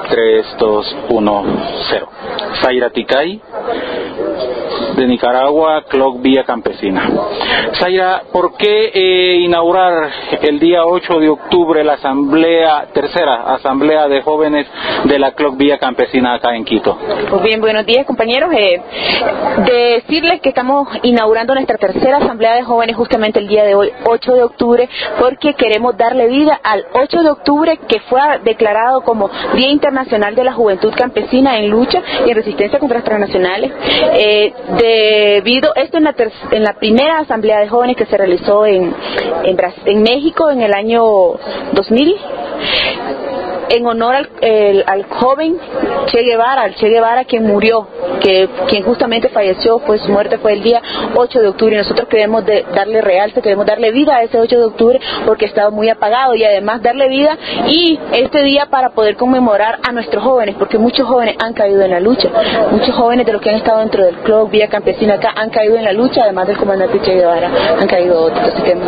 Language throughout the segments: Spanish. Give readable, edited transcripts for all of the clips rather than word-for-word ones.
3, 2, 1, 0. Zaira Ticay, de Nicaragua, CLOC Vía Campesina. Zaira, ¿por qué inaugurar el día 8 de octubre la tercera asamblea de jóvenes de la CLOC Vía Campesina acá en Quito? Pues bien, buenos días, compañeros. Decirles que estamos inaugurando nuestra tercera asamblea de jóvenes justamente el día de hoy, 8 de octubre, porque queremos darle vida al 8 de octubre, que fue declarado como Día Internacional de la Juventud Campesina en lucha y en resistencia contra las transnacionales. Debido a esto, en la primera asamblea de jóvenes que se realizó en México en el año 2000, en honor al joven Che Guevara, quien murió, quien justamente falleció, pues su muerte fue el día 8 de octubre, y nosotros queremos darle realce, queremos darle vida a ese 8 de octubre, porque ha estado muy apagado, y además darle vida y este día para poder conmemorar a nuestros jóvenes, porque muchos jóvenes han caído en la lucha, muchos jóvenes de los que han estado dentro del CLOC Vía Campesina acá han caído en la lucha, además del comandante Che Guevara, han caído otros. Así que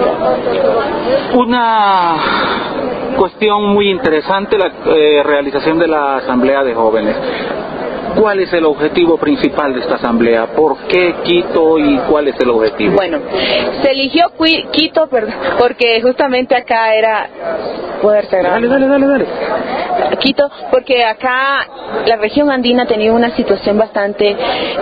una cuestión muy interesante, la realización de la asamblea de jóvenes. ¿Cuál es el objetivo principal de esta asamblea? ¿Por qué Quito y cuál es el objetivo? Bueno, se eligió Quito porque justamente acá era... Dale. Quito, porque acá la región andina tenía una situación bastante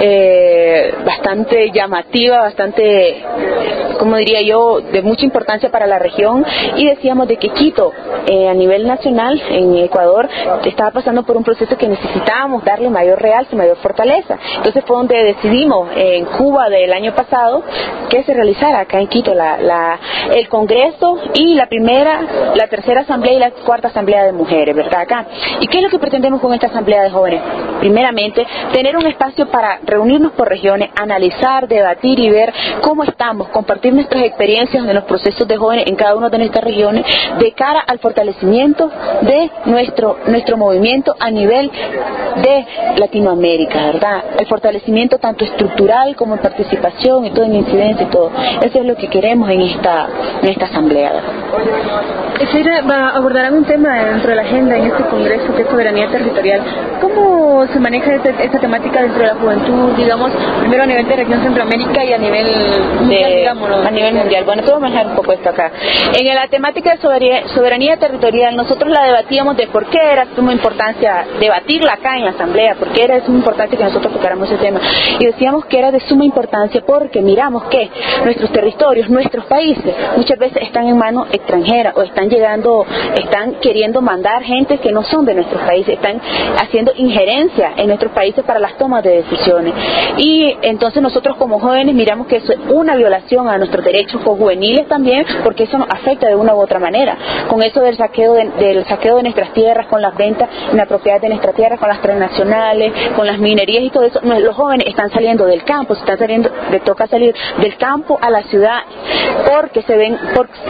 llamativa, bastante, como diría yo, de mucha importancia para la región, y decíamos de que Quito, a nivel nacional, en Ecuador, estaba pasando por un proceso que necesitábamos darle mayor realce, mayor fortaleza. Entonces fue donde decidimos, en Cuba del año pasado, que se realizara acá en Quito el Congreso y la tercera asamblea y la cuarta asamblea de mujeres, ¿verdad? Acá. ¿Y qué es lo que pretendemos con esta asamblea de jóvenes? Primeramente, tener un espacio para reunirnos por regiones, analizar, debatir y ver cómo estamos, compartir nuestras experiencias de los procesos de jóvenes en cada una de nuestras regiones, de cara al fortalecimiento de nuestro movimiento a nivel de Latinoamérica, ¿verdad? El fortalecimiento tanto estructural como en participación y todo, en incidencia y todo. Eso es lo que queremos en esta asamblea. Abordarán un tema dentro de la agenda en este congreso, que es soberanía territorial. ¿Cómo se maneja esta temática dentro de la juventud, digamos, primero a nivel de región Centroamérica y a nivel mundial, digámoslo? A nivel mundial. Bueno, te voy a manejar un poco esto acá. En la temática de soberanía territorial, nosotros la debatíamos de por qué era de suma importancia debatirla acá en la asamblea, por qué era de suma importancia que nosotros tocáramos ese tema. Y decíamos que era de suma importancia porque miramos que nuestros territorios, nuestros países, muchas veces están en manos extranjeras, o están queriendo mandar gente que no son de nuestros países, están haciendo injerencia en nuestros países para las tomas de decisiones. Y entonces nosotros como jóvenes miramos que eso es una violación a nuestros derechos juveniles también, porque eso nos afecta de una u otra manera. Con eso del saqueo de nuestras tierras, con las ventas inapropiadas de nuestras tierras, con las transnacionales, con las minerías y todo eso, los jóvenes están saliendo del campo, les toca salir del campo a la ciudad porque se ven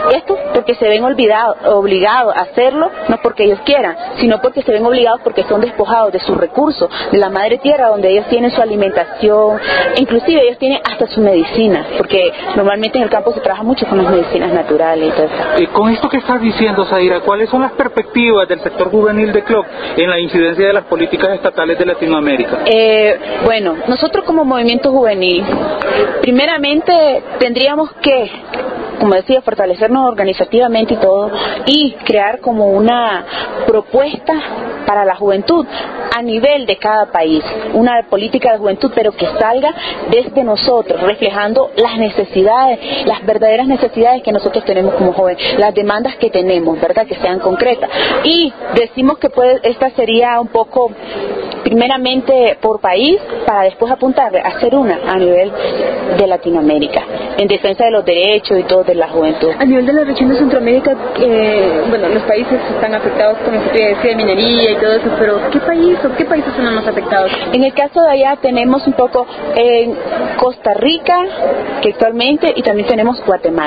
obligados a hacerlo, no porque ellos quieran, sino porque se ven obligados, porque son despojados de sus recursos, de la madre tierra, donde ellos tienen su alimentación, inclusive ellos tienen hasta su medicina, porque normalmente en el campo se trabaja mucho con las medicinas naturales y todo eso. Con esto que estás diciendo, Zaira, ¿cuáles son las perspectivas del sector juvenil de CLOC en la incidencia de las políticas estatales de Latinoamérica? Bueno, nosotros como movimiento juvenil, primeramente tendríamos que, como decía, fortalecernos organizativamente y todo, y crear como una propuesta para la juventud a nivel de cada país, una política de juventud, pero que salga desde nosotros, reflejando las necesidades, las verdaderas necesidades que nosotros tenemos como jóvenes, las demandas que tenemos, ¿verdad?, que sean concretas. Y decimos que esta sería un poco, primeramente por país, para después apuntarle a hacer una a nivel de Latinoamérica, en defensa de los derechos y todo de la juventud. A nivel de la región de Centroamérica, los países están afectados, como se decía, de minería y todo eso, pero ¿qué países son los más afectados? En el caso de allá tenemos un poco en Costa Rica, que actualmente, y también tenemos Guatemala.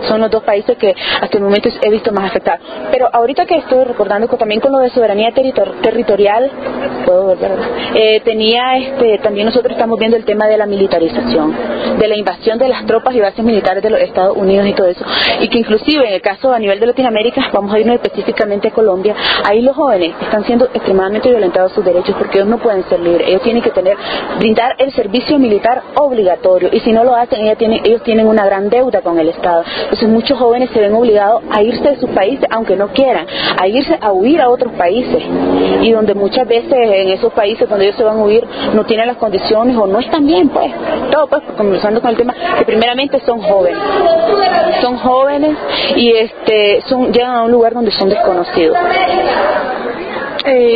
son los dos países que hasta el momento he visto más afectados. Pero ahorita que estoy recordando que también con lo de soberanía territorial, puedo ver, ¿verdad? También nosotros estamos viendo el tema de la militarización, de la invasión de las tropas y bases militares de los Estados Unidos y todo eso, y que inclusive en el caso a nivel de Latinoamérica, vamos a irnos específicamente a Colombia, ahí los jóvenes están siendo extremadamente violentados sus derechos porque ellos no pueden ser libres, ellos tienen que brindar el servicio militar obligatorio, y si no lo hacen ellos tienen una gran deuda con el Estado. Entonces muchos jóvenes se ven obligados a irse de sus países aunque no quieran, a huir a otros países, y donde muchas veces en esos países cuando ellos se van a huir no tienen las condiciones o no están bien, pues todo, pues comenzando con el tema que primeramente son jóvenes y llegan a un lugar donde son desconocidos.